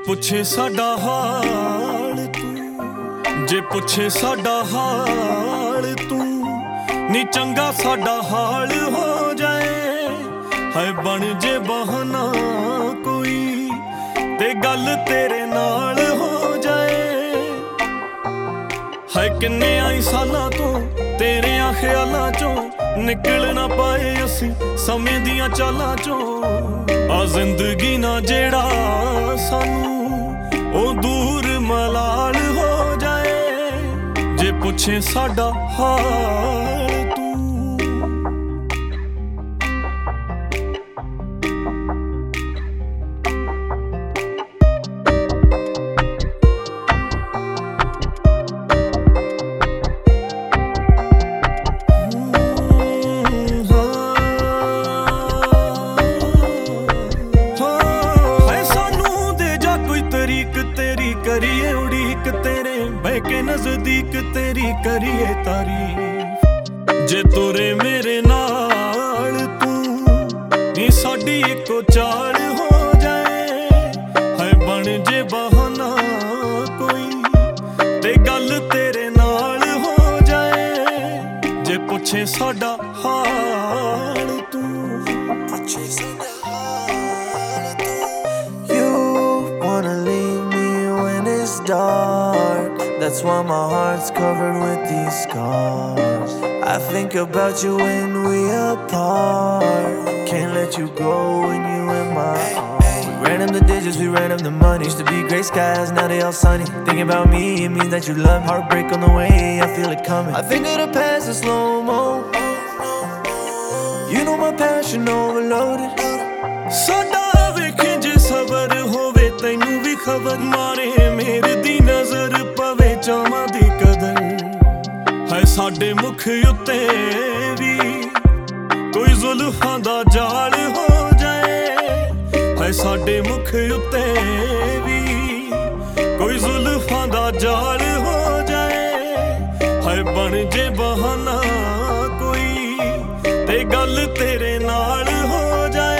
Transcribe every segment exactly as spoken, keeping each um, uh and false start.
ਪੁੱਛੇ ਸਾਡਾ ਹਾਲ ਤੂੰ, ਜੇ ਪੁੱਛੇ ਸਾਡਾ ਹਾਲ ਤੂੰ, ਨੀ ਚੰਗਾ ਸਾਡਾ ਹਾਲ ਹੋ ਜਾਏ। ਹੈ ਬਣ ਜੇ ਬਹਾਨਾ ਕੋਈ ਤੇ ਗੱਲ ਤੇਰੇ ਨਾਲ ਹੋ ਜਾਏ। ਹੈ ਕਿੰਨੇ ਆਈ ਸਾਲਾਂ ਤੋਂ ਤੇਰਿਆਂ ਖਿਆਲਾਂ ਚੋਂ ਨਿਕਲ ਨਾ ਪਾਏ ਅਸੀਂ ਸਮੇਂ ਦੀਆਂ ਚਾਲਾਂ ਚੋਂ। ਆ ਜ਼ਿੰਦਗੀ ਨਾ ਜਿਹੜਾ ਸਾਨੂੰ ਉਹ ਦੂਰ ਮਲਾਲ ਹੋ ਜਾਏ। ਜੇ ਪੁੱਛੇ ਸਾਡਾ ਹਾਲ ਤੂੰ, तेरी करिए उड़ीक तेरे बह के नजदीक तेरी करिए तारीफ। जे तुरे मेरे नाल तू नी साडी इको चाल हो जाए। है बन जे बहाना कोई ते गल तेरे नाल हो जाए। जे पुछे साडा हाल तू, पुछे साडा dark, that's why my heart's covered with these scars. I think about you when we apart, can't let you go when you in my arms. We ran up the digits, we ran up the money. Used to be gray skies, now they all sunny. Thinking about me, it means that you love me. Heartbreak on the way, I feel it coming. I think of the past in slow-mo. You know my passion overloaded. ਸਾਡਾ ਵੇਖੇ ਜੇ ਸਬਰ ਹੋਵੇ ਤੈਨੂੰ ਵੀ ਖਬਰ ਮਾਰੇ ਮੇਰੇ ਦੀ ਨਜ਼ਰ ਪਵੇ ਚਾਵਾਂ ਦੀ ਕਦਰ। ਹੈ ਸਾਡੇ ਮੁਖ ਉੱਤੇ ਵੀ ਕੋਈ ਜ਼ੁਲਫਾਂ ਦਾ ਜਾਲ ਹੋ ਜਾਏ। ਹੈ ਸਾਡੇ ਮੁਖ ਉੱਤੇ ਵੀ ਕੋਈ ਜ਼ੁਲਫਾਂ ਦਾ ਜਾਲ ਹੋ ਜਾਏ। ਹੈ ਬਣ ਜੇ ਬਹਾਨਾ ਕੋਈ ਤੇ ਗੱਲ ਤੇਰੇ ਨਾਲ ਹੋ ਜਾਏ।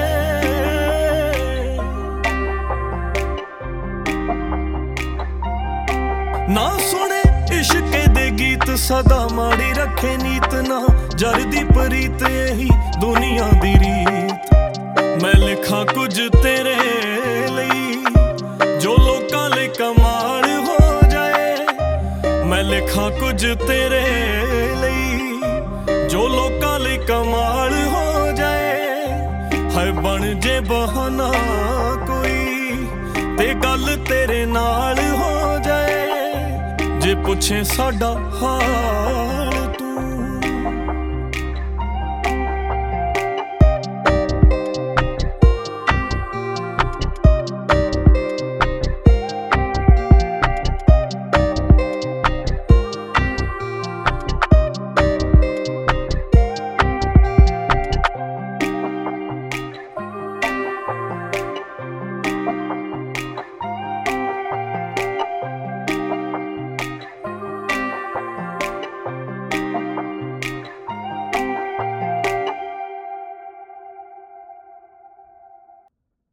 ਨਾ ਸੁਣੇ ਇਸ਼ਕੇ ਦੇ ਗੀਤ ਸਦਾ ਮਾੜੀ ਰੱਖੇ ਨੀਤ ਨਾ ਜਰਦੀ ਪ੍ਰੀਤ ਇਹੀ ਦੁਨੀਆ ਦੀ ਰੀਤ। ਮੈਂ ਲਿਖਾਂ ਕੁਝ ਤੇਰੇ ਲਈ ਜੋ ਲੋਕਾਂ ਲਈ ਕਮਾਲ ਹੋ ਜਾਏ। ਮੈਂ ਲਿਖਾਂ ਕੁਝ ਤੇਰੇ ਲਈ ਜੋ ਲੋਕਾਂ ਲਈ ਕਮਾਲ ਹੋ ਜਾਏ। ਹੈ ਬਣ ਜੇ ਬਹਾਨਾ ਕੋਈ ਤੇ ਗੱਲ ਤੇਰੇ ਨਾਲ ਹੋ ਜਾਏ। ਜੇ ਪੁੱਛੇ ਸਾਡਾ ਹਾਲ